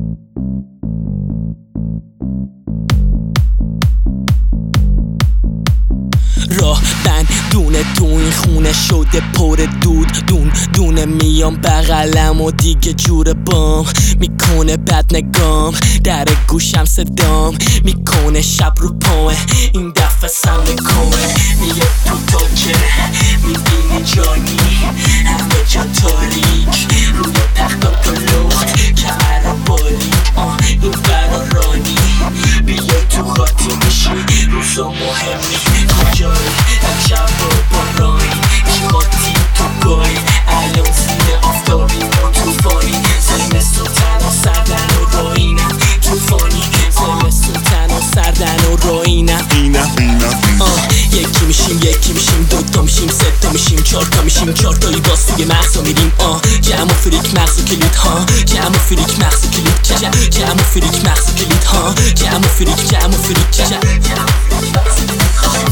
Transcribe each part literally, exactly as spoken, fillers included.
راه بند دونه تو این خونه شده پر دود دون دونه میام بغلم و دیگه جور بام میکنه بد نگام در گوشم صدام میکنه شب رو پامه این دفعه سم میکنه میگه تو تاکه میبینی جانی همه جا تاریک روی تختا کلوخت کمر باریک آه این برارانی بیا تو خاطی میشی روزا مهمی کجایی امشب رو بارانی چیماتی تو بایی الان زیر آفتابی و توفانی زمستون تنها سردن و رایینم توفانی زمستون تنها سردن و رایینم آه یکی میشیم یکی میشیم دوتا میشیم ستا میشیم چارتا میشیم چارتایی باز توی مغزا میریم آه جمع و فریک مغز و کلید ها جمع و فریک مغز و کلید جمع و فریک مغز و کلید ها جمع و فریک جمع و فریک جمع و فریک مغز و کلید ها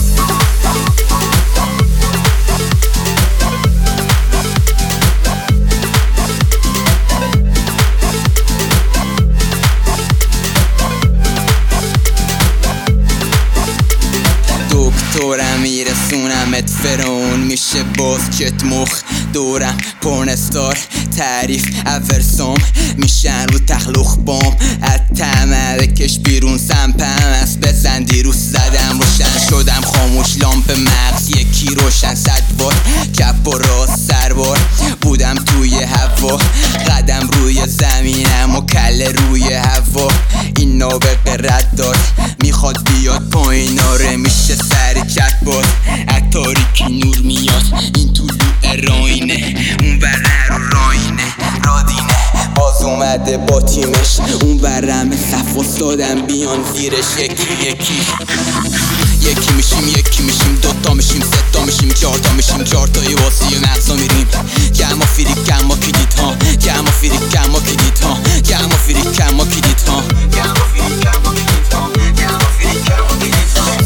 دکترم میرسونمت فرعون میشه باز کت مخ دورم پرنستار تعریف افرسام میشن رو تخلوخ بام از طمع بکش بیرون سمپم از بزن دیروز زدم روشن شدم خاموش لامپ مغز یکی روشن صد بار چپ و راست سربار بودم توی هوا قدم روی زمینم و کله روی هوا این نابغه رد داد میخواد بیاد پایین آره میشه سری چت باز از تاریکی نور میاد این طلوع راینه اون بره رو راینه رادینه باز اومده با تیمش اون برم صف افتادم بیان زیرش یکی یکی یکی میشیم یکی میشیم دوتا میشیم ستا میشیم چارتا میشیم چارتایی واسه مغزا میریم جمع و فریک کم و کلید ها جمع و فریک کم و کلید ها جمع و فریک کم و کلید ها جمع و فریک کم و کلید ها جمع و فریک کم و کلید ها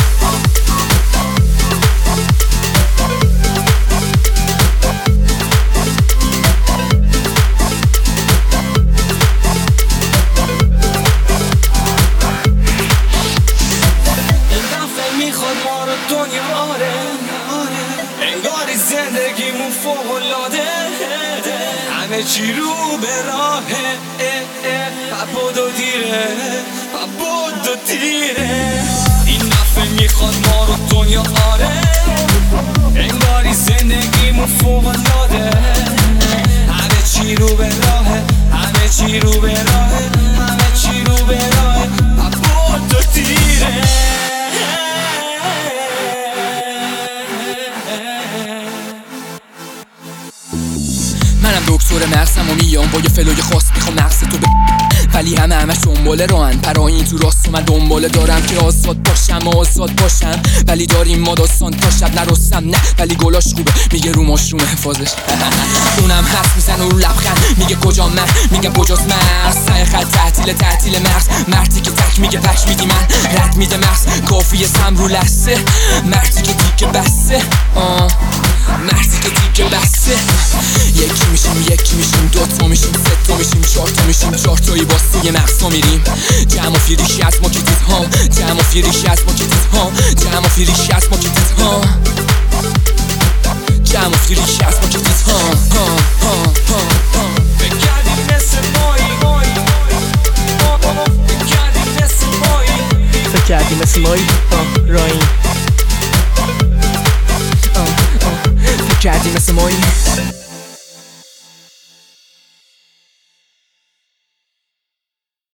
زندگیمون فوق‌العاده همه چی رو به راهه پبود و دیره پبود و دیره این دفعه میخواد ما رو دنیا آره انگاری زندگیمون فوق‌العاده همه چی رو به راهه همه چی رو به راهه همه چی رو به راهه پبود و دیره منم دکتر مغزم و میام با یه فلوی خاص میخوام مغز تو ب... ولی همه همش دنباله راهن پرایین تو راست و من دنباله دارم که آزاد باشم آزاد باشم ولی داریم ما داستان تا شب نرستم نه ولی گلاش خوبه میگه رو ماشروم حفاظش اونم حرف میزنه رو لبخند میگه کجا من میگه کجاست مغز سعی خط تعطیل تعطیل مغز مردی که تک میگه پک میدی من رد میده مغز کافیه سم رو لحظه مردی که دیگه بسته آه مردی که دیگه بسته یکی میشیم یکی میشیم دوتا میشیم ستا میشیم چارتا میشیم چارتایی باز توی مغزا میریم جمع و فریشی از ما که دید ها جمع و فریشی از ما که دید ها جمع و فریشی از ما که دید ها جمع و فریشی از ما که دید ها بگردیم مثل مایی بگردیم مثل مایی فکر کردی مثل مایی راین فکر کردی مثل مایی